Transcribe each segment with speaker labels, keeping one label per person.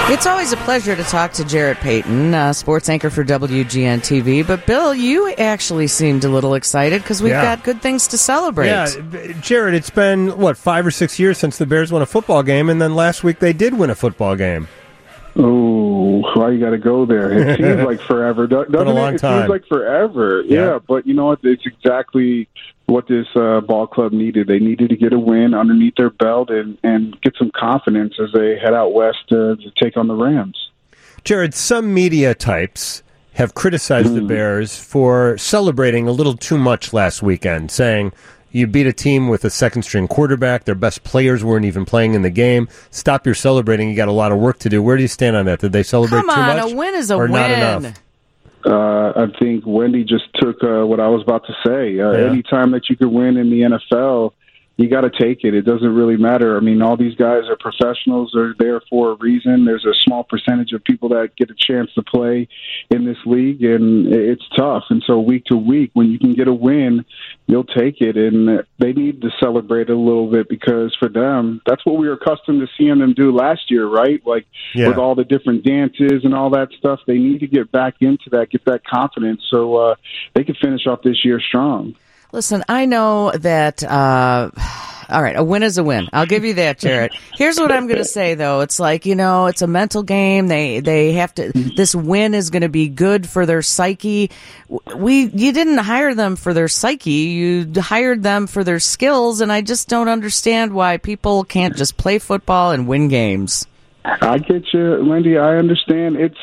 Speaker 1: It's always a pleasure to talk to Jarrett Payton, sports anchor for WGN-TV. But, Bill, you actually seemed a little excited because we've got good things to celebrate.
Speaker 2: Yeah, Jarrett, it's been, 5 or 6 years since the Bears won a football game, and then last week they did win a football game.
Speaker 3: Oh, why you got to go there? It seems like forever, doesn't
Speaker 2: been a long
Speaker 3: it?
Speaker 2: time.
Speaker 3: It seems like forever. Yeah, but you know what? It's exactly what this ball club needed. They needed to get a win underneath their belt and get some confidence as they head out west to take on the Rams.
Speaker 2: Jared, some media types have criticized the Bears for celebrating a little too much last weekend, saying you beat a team with a second-string quarterback. Their best players weren't even playing in the game. Stop your celebrating. You got a lot of work to do. Where do you stand on that? Did they celebrate too much?
Speaker 1: Come on, a win is a win.
Speaker 2: Not enough?
Speaker 3: I think Wendy just took what I was about to say. Anytime that you could win in the NFL, you got to take it. It doesn't really matter. I mean, all these guys are professionals. They're there for a reason. There's a small percentage of people that get a chance to play in this league, and it's tough. And so week to week, when you can get a win, you'll take it. And they need to celebrate a little bit because for them, that's what we were accustomed to seeing them do last year, right? Like with all the different dances and all that stuff, they need to get back into that, get that confidence so they can finish off this year strong.
Speaker 1: Listen, I know that, all right, a win is a win. I'll give you that, Jarrett. Here's what I'm going to say, though. It's like, it's a mental game. They have to, this win is going to be good for their psyche. You didn't hire them for their psyche. You hired them for their skills, and I just don't understand why people can't just play football and win games.
Speaker 3: I get you, Wendy. I understand. It's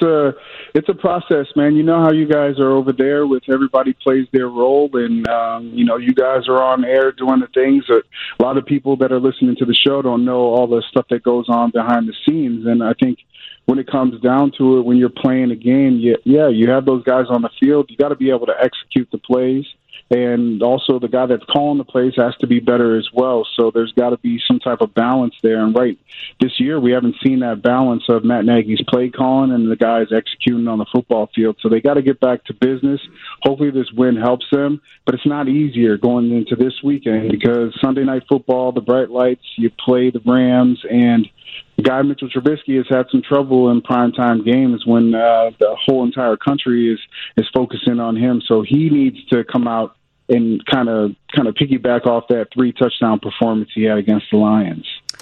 Speaker 3: a process, man. You know how you guys are over there with everybody plays their role, and you guys are on air doing the things that a lot of people that are listening to the show don't know all the stuff that goes on behind the scenes. And I think when it comes down to it, when you're playing a game, you have those guys on the field. You got to be able to execute the plays. And also the guy that's calling the plays has to be better as well. So there's got to be some type of balance there. And right this year, we haven't seen that balance of Matt Nagy's play calling and the guys executing on the football field. So they got to get back to business. Hopefully this win helps them. But it's not easier going into this weekend because Sunday Night Football, the bright lights, you play the Rams, and the guy Mitchell Trubisky has had some trouble in primetime games when the whole entire country is focusing on him. So he needs to come out and kind of piggyback off that 3-touchdown performance he had against the Lions.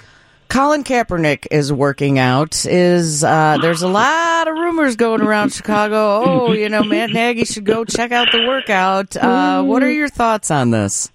Speaker 1: Colin Kaepernick is working out. There's a lot of rumors going around Chicago. Matt Nagy should go check out the workout. What are your thoughts on this?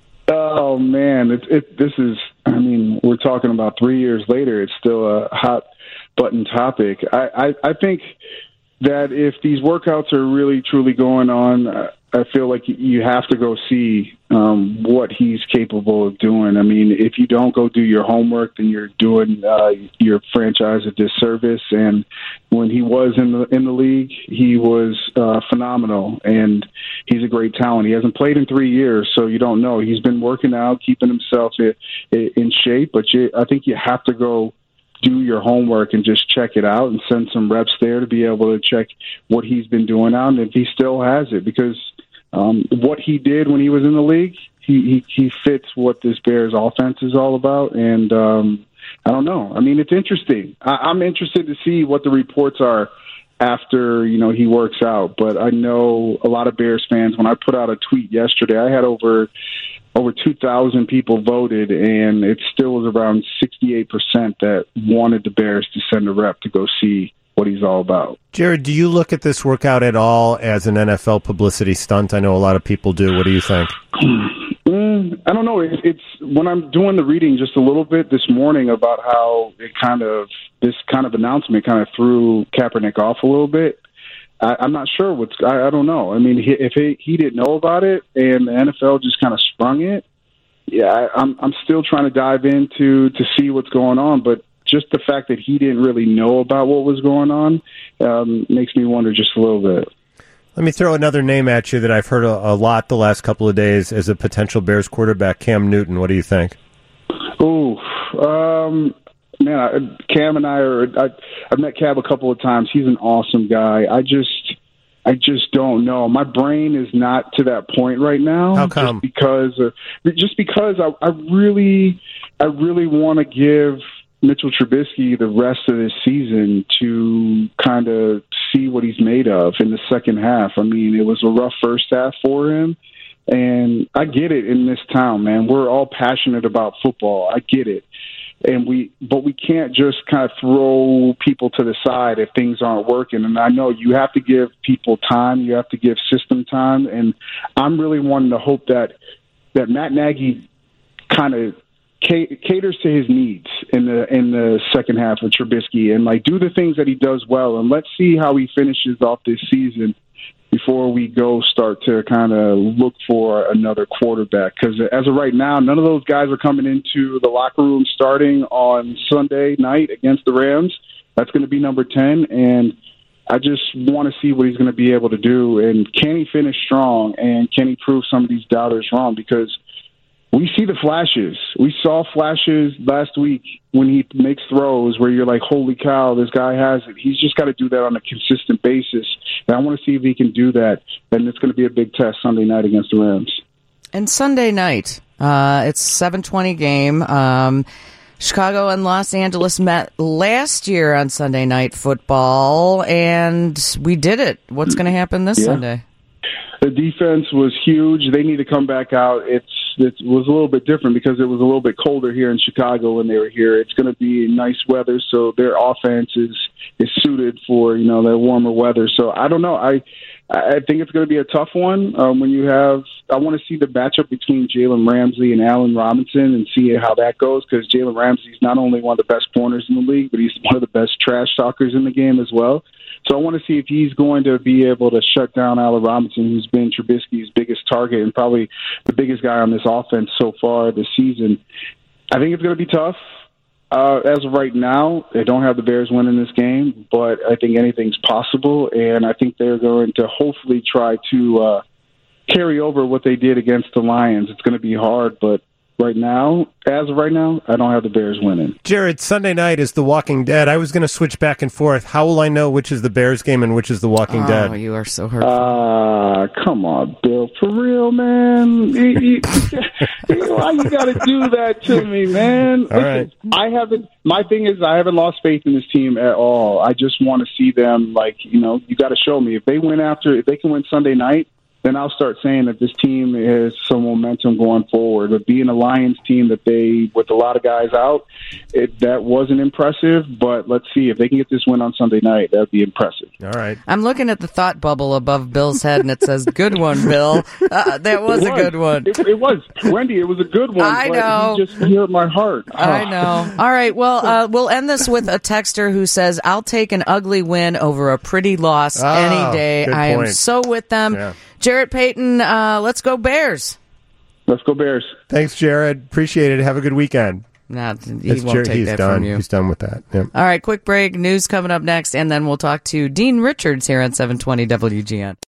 Speaker 3: Oh man, this is. I mean, we're talking about 3 years later. It's still a hot button topic. I think that if these workouts are really truly going on, I feel like you have to go see what he's capable of doing. I mean, if you don't go do your homework, then you're doing your franchise a disservice. And when he was in the league, he was phenomenal, and he's a great talent. He hasn't played in 3 years, so you don't know. He's been working out, keeping himself in shape, but I think you have to go do your homework and just check it out and send some reps there to be able to check what he's been doing out and if he still has it, because what he did when he was in the league, he fits what this Bears offense is all about. And I don't know. I mean, it's interesting. I'm interested to see what the reports are after, he works out. But I know a lot of Bears fans, when I put out a tweet yesterday, I had over 2,000 people voted, and it still was around 68% that wanted the Bears to send a rep to go see what he's all about.
Speaker 2: Jared, do you look at this workout at all as an NFL publicity stunt? I know a lot of people do. What do you think?
Speaker 3: I don't know. It's when I'm doing the reading just a little bit this morning about how this kind of announcement kind of threw Kaepernick off a little bit. I'm not sure I don't know. I mean, if he didn't know about it and the NFL just kind of sprung it, I'm still trying to dive into to see what's going on. But just the fact that he didn't really know about what was going on makes me wonder just a little bit.
Speaker 2: Let me throw another name at you that I've heard a lot the last couple of days as a potential Bears quarterback, Cam Newton. What do you think?
Speaker 3: Man, Cam and I've met Cam a couple of times. He's an awesome guy. I just don't know. My brain is not to that point right now.
Speaker 2: How come?
Speaker 3: Just because I really want to give Mitchell Trubisky the rest of this season to kind of see what he's made of in the second half. I mean, it was a rough first half for him. And I get it in this town, man. We're all passionate about football. I get it. But we can't just kind of throw people to the side if things aren't working. And I know you have to give people time. You have to give system time. And I'm really wanting to hope that Matt Nagy kind of caters to his needs in the second half of Trubisky and like do the things that he does well. And let's see how he finishes off this season before we start to kind of look for another quarterback. Because as of right now, none of those guys are coming into the locker room starting on Sunday night against the Rams. That's going to be number 10. And I just want to see what he's going to be able to do. And can he finish strong? And can he prove some of these doubters wrong? Because we see the flashes. We saw flashes last week when he makes throws where you're like, holy cow, this guy has it. He's just got to do that on a consistent basis. And I want to see if he can do that. And it's going to be a big test Sunday night against the Rams.
Speaker 1: And Sunday night, it's 7:20 game. Chicago and Los Angeles met last year on Sunday Night Football, and we did it. What's going to happen this Sunday?
Speaker 3: The defense was huge. They need to come back out. It was a little bit different because it was a little bit colder here in Chicago when they were here. It's going to be nice weather, so their offense is suited for their warmer weather. So I don't know. I think it's going to be a tough one. I want to see the matchup between Jalen Ramsey and Allen Robinson and see how that goes because Jalen Ramsey is not only one of the best corners in the league, but he's one of the best trash talkers in the game as well. So I want to see if he's going to be able to shut down Allen Robinson, who's been Trubisky's biggest target and probably the biggest guy on this offense so far this season. I think it's going to be tough. As of right now, they don't have the Bears winning this game, but I think anything's possible, and I think they're going to hopefully try to carry over what they did against the Lions. It's going to be hard, but as of right now, I don't have the Bears winning.
Speaker 2: Jared, Sunday night is The Walking Dead. I was going to switch back and forth. How will I know which is the Bears game and which is The Walking Dead?
Speaker 1: Oh, you are so hurtful.
Speaker 3: Come on, Bill. For real, man. Why you got to do that to me, man?
Speaker 2: All right.
Speaker 3: My thing is I haven't lost faith in this team at all. I just want to see them, you got to show me. If they can win Sunday night, then I'll start saying that this team has some momentum going forward. But being a Lions team with a lot of guys out, that wasn't impressive. But let's see if they can get this win on Sunday night. That would be impressive.
Speaker 2: All right.
Speaker 1: I'm looking at the thought bubble above Bill's head, and it says, "Good one, Bill." That was a good one.
Speaker 3: It was, Wendy. It was a good one.
Speaker 1: I know.
Speaker 3: You just hurt my heart.
Speaker 1: I know. All right. Well, we'll end this with a texter who says, "I'll take an ugly win over a pretty loss any day." I am so with them.
Speaker 2: Yeah.
Speaker 1: Jarrett Payton, let's go Bears.
Speaker 3: Let's go Bears.
Speaker 2: Thanks, Jared. Appreciate it. Have a good weekend.
Speaker 1: Nah, he won't take that from you.
Speaker 2: He's done with that. Yep.
Speaker 1: All right, quick break. News coming up next, and then we'll talk to Dean Richards here on 720 WGN.